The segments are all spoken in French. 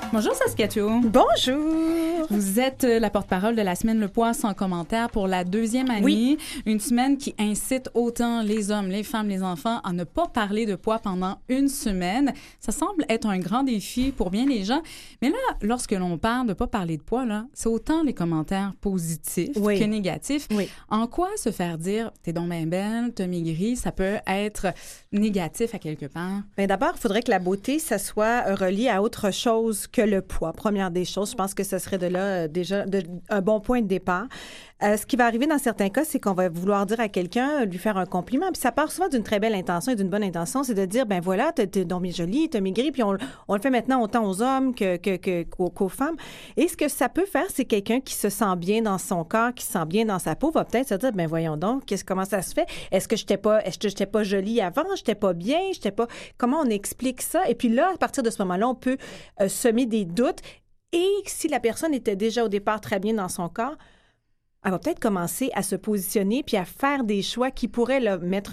Bonjour Saskatchewan. Bonjour. Vous êtes la porte-parole de la semaine Le Poids sans commentaire pour la 2e année. Oui. Une semaine qui incite autant les hommes, les femmes, les enfants à ne pas parler de poids pendant une semaine. Ça semble être un grand défi pour bien les gens. Mais là, lorsque l'on parle de ne pas parler de poids, là, c'est autant les commentaires positifs que négatifs. Oui. En quoi se faire dire « t'es donc bien belle, t'as maigri », ça peut être négatif à quelque part? Bien, d'abord, il faudrait que la beauté, ça soit relié à autre chose que le poids. Première des choses, je pense que ce serait de là déjà un bon point de départ. Ce qui va arriver dans certains cas, c'est qu'on va vouloir dire à quelqu'un, lui faire un compliment. Puis ça part souvent d'une très belle intention et d'une bonne intention, c'est de dire, ben voilà, t'es donc bien jolie, t'as maigri, puis on le fait maintenant autant aux hommes qu'aux femmes. Et ce que ça peut faire, c'est quelqu'un qui se sent bien dans son corps, qui se sent bien dans sa peau, va peut-être se dire, ben voyons donc, comment ça se fait? Est-ce que j'étais pas jolie avant? J'étais pas bien? Comment on explique ça? Et puis là, à partir de ce moment-là, on peut semer des doutes. Et si la personne était déjà au départ très bien dans son corps, elle va peut-être commencer à se positionner puis à faire des choix qui pourraient là, mettre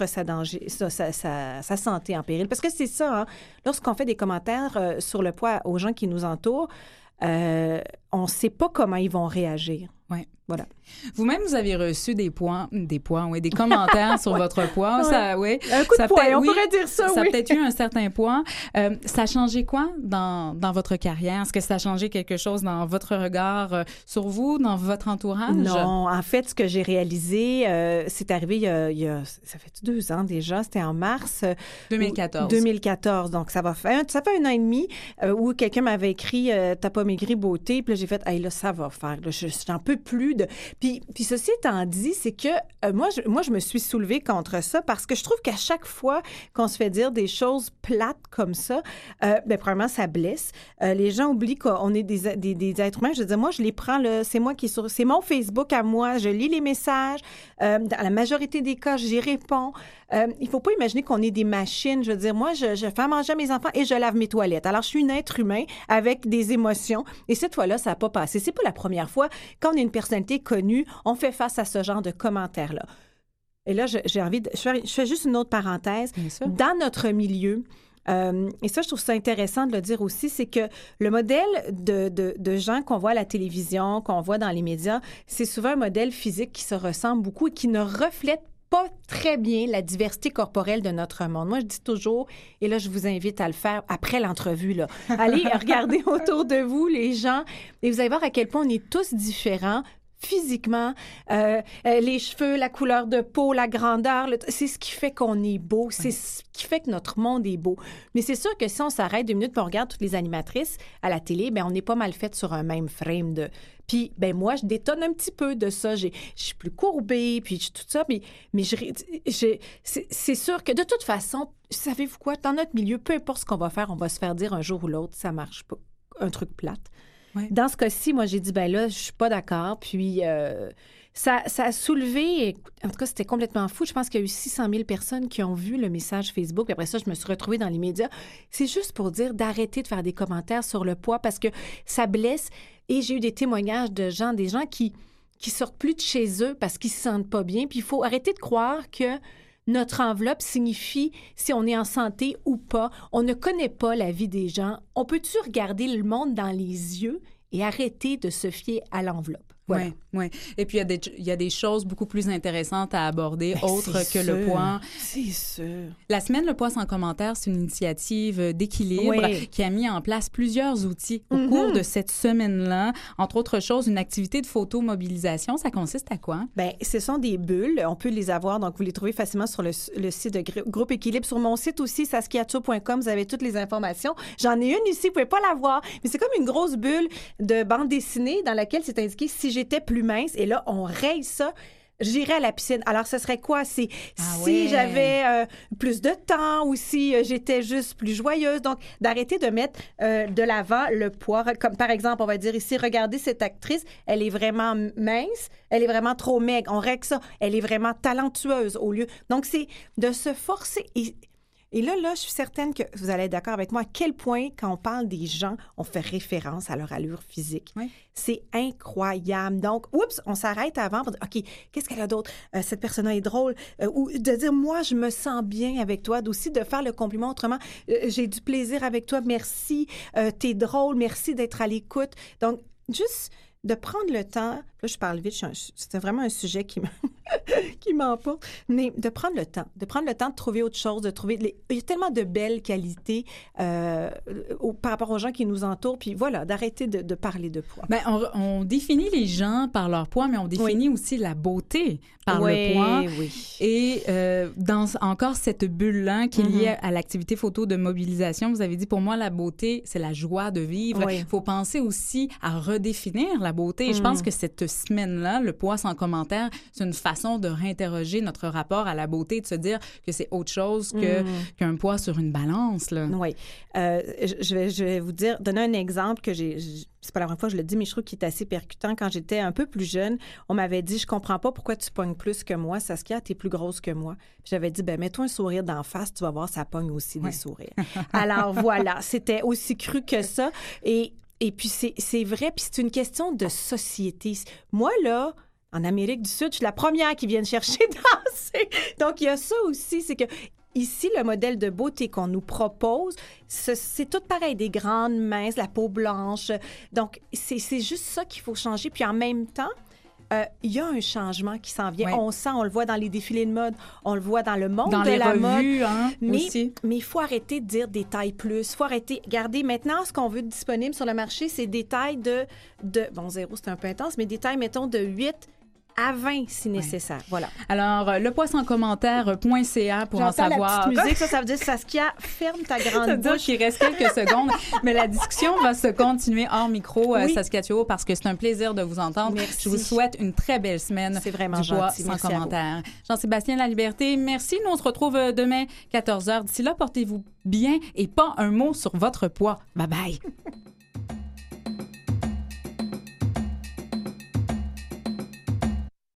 sa santé en péril. Parce que c'est ça, hein? Lorsqu'on fait des commentaires sur le poids aux gens qui nous entourent, on ne sait pas comment ils vont réagir. Oui. Voilà. Vous-même, vous avez reçu des commentaires sur votre poids. Ouais. Ça, oui. Un coup de poing, on pourrait dire ça, Ça a oui. peut-être eu un certain poids. Ça a changé quoi dans votre carrière? Est-ce que ça a changé quelque chose dans votre regard sur vous, dans votre entourage? Non, en fait, ce que j'ai réalisé, c'est arrivé ça fait 2 ans déjà, c'était en mars 2014. 2014, donc ça fait 1 an et demi où quelqu'un m'avait écrit « T'as pas maigri, beauté », puis là, j'ai fait « Hey, là, ça va faire, là, j'en peux plus de... » Puis ceci étant dit, c'est que moi, je me suis soulevée contre ça parce que je trouve qu'à chaque fois qu'on se fait dire des choses plates comme ça, premièrement, ça blesse. Les gens oublient qu'on est des êtres humains. Je veux dire, moi, je les prends, là, c'est mon Facebook à moi, je lis les messages. Dans la majorité des cas, j'y réponds. Il faut pas imaginer qu'on est des machines. Je veux dire, moi, je fais à manger à mes enfants et je lave mes toilettes. Alors, je suis un être humain avec des émotions. Et cette fois-là, ça n'a pas passé. C'est pas la première fois. Quand on est une personnalité connue, on fait face à ce genre de commentaires-là. Et là, j'ai envie de... Je fais juste une autre parenthèse. Bien sûr. Dans notre milieu... et ça, je trouve ça intéressant de le dire aussi, c'est que le modèle de gens qu'on voit à la télévision, qu'on voit dans les médias, c'est souvent un modèle physique qui se ressemble beaucoup et qui ne reflète pas très bien la diversité corporelle de notre monde. Moi, je dis toujours, et là, je vous invite à le faire après l'entrevue, là. Allez regarder autour de vous les gens et vous allez voir à quel point on est tous différents physiquement, les cheveux, la couleur de peau, la grandeur, c'est ce qui fait qu'on est beau, c'est ce qui fait que notre monde est beau. Mais c'est sûr que si on s'arrête 2 minutes et on regarde toutes les animatrices à la télé, bien, on n'est pas mal fait sur un même frame de... Puis, ben moi, je détonne un petit peu de ça. Je suis plus courbée, puis tout ça, mais c'est sûr que de toute façon, savez-vous quoi? Dans notre milieu, peu importe ce qu'on va faire, on va se faire dire un jour ou l'autre, ça marche pas. Un truc plate. Ouais. Dans ce cas-ci, moi, j'ai dit, ben là, je suis pas d'accord. Puis, ça a soulevé... En tout cas, c'était complètement fou. Je pense qu'il y a eu 600 000 personnes qui ont vu le message Facebook. Puis après ça, je me suis retrouvée dans les médias. C'est juste pour dire d'arrêter de faire des commentaires sur le poids parce que ça blesse. Et j'ai eu des témoignages de gens, des gens qui sortent plus de chez eux parce qu'ils se sentent pas bien. Puis il faut arrêter de croire que notre enveloppe signifie si on est en santé ou pas. On ne connaît pas la vie des gens. On peut-tu regarder le monde dans les yeux et arrêter de se fier à l'enveloppe? Voilà. Oui, oui. Et puis, il y a des choses beaucoup plus intéressantes à aborder, autres que le poids. C'est sûr. La semaine Le Poids sans commentaire, c'est une initiative d'équilibre qui a mis en place plusieurs outils au cours de cette semaine-là. Entre autres choses, une activité de photomobilisation. Ça consiste à quoi? Bien, ce sont des bulles. On peut les avoir, donc vous les trouvez facilement sur le site de Groupe Équilibre. Sur mon site aussi, saskiatcho.com, vous avez toutes les informations. J'en ai une ici, vous pouvez pas la voir, mais c'est comme une grosse bulle de bande dessinée dans laquelle c'est indiqué si j'étais plus mince. Et là, on raye ça. J'irais à la piscine. Alors, ce serait quoi? C'est si j'avais plus de temps ou si j'étais juste plus joyeuse. Donc, d'arrêter de mettre de l'avant le poids. Comme par exemple, on va dire ici, regardez cette actrice, elle est vraiment mince, elle est vraiment trop maigre. On règle ça. Elle est vraiment talentueuse au lieu. Donc, c'est de se forcer. Et Et là, je suis certaine que vous allez être d'accord avec moi à quel point, quand on parle des gens, on fait référence à leur allure physique. Oui. C'est incroyable. Donc, oups, on s'arrête avant pour dire, OK, qu'est-ce qu'elle a d'autre? Cette personne-là est drôle. Ou de dire, moi, je me sens bien avec toi. Aussi de faire le compliment autrement. J'ai du plaisir avec toi. Merci. T'es drôle. Merci d'être à l'écoute. Donc, juste de prendre le temps, là, je parle vite, c'est vraiment un sujet qui m'emporte, mais de prendre le temps de trouver autre chose, il y a tellement de belles qualités par rapport aux gens qui nous entourent, puis voilà, d'arrêter de parler de poids. Bien, on définit les gens par leur poids, mais on définit aussi la beauté par le poids. Oui. Et dans encore cette bulle-là qui est liée à l'activité photo de mobilisation, vous avez dit, pour moi, la beauté, c'est la joie de vivre. Il faut penser aussi à redéfinir la beauté. Et je pense que cette semaine-là, le poids sans commentaire, c'est une façon de réinterroger notre rapport à la beauté, de se dire que c'est autre chose qu'un poids sur une balance. Là. Oui. Je vais vous donner un exemple que c'est pas la première fois que je le dis, mais je trouve qu'il est assez percutant. Quand j'étais un peu plus jeune, on m'avait dit, je comprends pas pourquoi tu pognes plus que moi. Saskia, t'es plus grosse que moi. Puis j'avais dit, mets-toi un sourire d'en face, tu vas voir, ça pogne aussi des sourires. Alors voilà, c'était aussi cru que ça. Et puis c'est vrai, puis c'est une question de société. Moi, là, en Amérique du Sud, je suis la première qui vient chercher danser. Donc, il y a ça aussi, c'est que ici, le modèle de beauté qu'on nous propose, c'est tout pareil, des grandes minces, la peau blanche. Donc, c'est juste ça qu'il faut changer. Puis en même temps, il y a un changement qui s'en vient. On sent, on le voit dans les défilés de mode, on le voit dans le monde de la mode. Dans les revues, aussi. Mais il faut arrêter de dire des tailles plus. Il faut arrêter. Regardez, maintenant, ce qu'on veut disponible sur le marché, c'est des tailles de 0, c'est un peu intense, mais des tailles, mettons, de 8 à 20 si nécessaire. Voilà. Alors, lepoissanscommentaire.ca pour en savoir. La petite musique, ça veut dire, Saskia, ferme ta grande bouche. Ça veut dire qu'il reste quelques secondes. Mais la discussion va se continuer hors micro, Saskia Thuot, parce que c'est un plaisir de vous entendre. Merci. Je vous souhaite une très belle semaine. C'est vraiment du poids gentil. sans merci commentaire. Jean-Sébastien Laliberté, merci. Nous, on se retrouve demain, 14h. D'ici là, portez-vous bien et pas un mot sur votre poids. Bye bye.